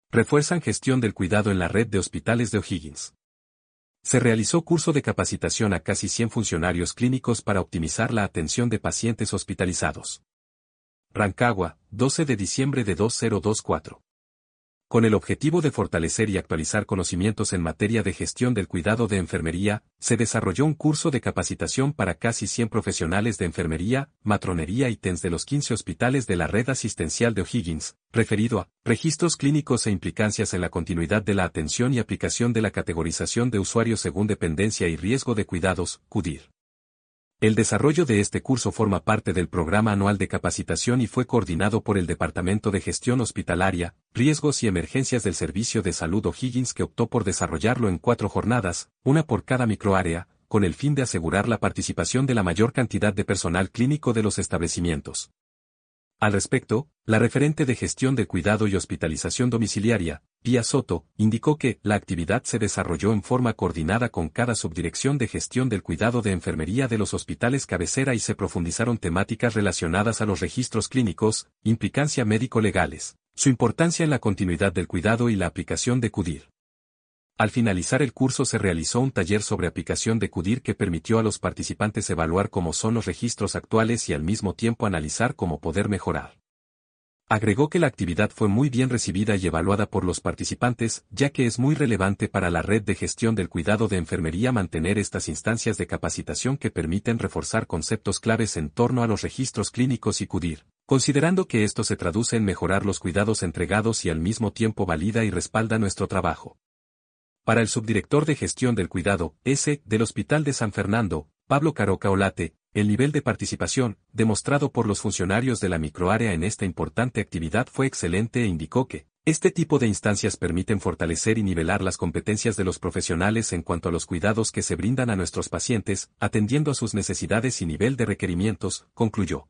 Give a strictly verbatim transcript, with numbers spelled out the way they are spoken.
Refuerzan gestión del cuidado en la red de hospitales de O'Higgins. Se realizó curso de capacitación a casi cien funcionarios clínicos para optimizar la atención de pacientes hospitalizados. Rancagua, doce de diciembre de dos mil veinticuatro. Con el objetivo de fortalecer y actualizar conocimientos en materia de gestión del cuidado de enfermería, se desarrolló un curso de capacitación para casi cien profesionales de enfermería, matronería y T E N S de los quince hospitales de la red asistencial de O'Higgins, referido a registros clínicos e implicancias en la continuidad de la atención y aplicación de la categorización de usuarios según dependencia y riesgo de cuidados, CUDIR. El desarrollo de este curso forma parte del programa anual de capacitación y fue coordinado por el Departamento de Gestión Hospitalaria, Riesgos y Emergencias del Servicio de Salud O'Higgins, que optó por desarrollarlo en cuatro jornadas, una por cada microárea, con el fin de asegurar la participación de la mayor cantidad de personal clínico de los establecimientos. Al respecto, la referente de Gestión del Cuidado y Hospitalización Domiciliaria, Pía Soto, indicó que la actividad se desarrolló en forma coordinada con cada subdirección de gestión del cuidado de enfermería de los hospitales cabecera y se profundizaron temáticas relacionadas a los registros clínicos, implicancia médico-legales, su importancia en la continuidad del cuidado y la aplicación de CUDIR. Al finalizar el curso se realizó un taller sobre aplicación de CUDIR que permitió a los participantes evaluar cómo son los registros actuales y al mismo tiempo analizar cómo poder mejorar. Agregó que la actividad fue muy bien recibida y evaluada por los participantes, ya que es muy relevante para la red de gestión del cuidado de enfermería mantener estas instancias de capacitación que permiten reforzar conceptos claves en torno a los registros clínicos y CUDIR, considerando que esto se traduce en mejorar los cuidados entregados y al mismo tiempo valida y respalda nuestro trabajo. Para el subdirector de gestión del cuidado, S, del Hospital de San Fernando, Pablo Caroca Olate, el nivel de participación, demostrado por los funcionarios de la microárea en esta importante actividad fue excelente e indicó que, este tipo de instancias permiten fortalecer y nivelar las competencias de los profesionales en cuanto a los cuidados que se brindan a nuestros pacientes, atendiendo a sus necesidades y nivel de requerimientos, concluyó.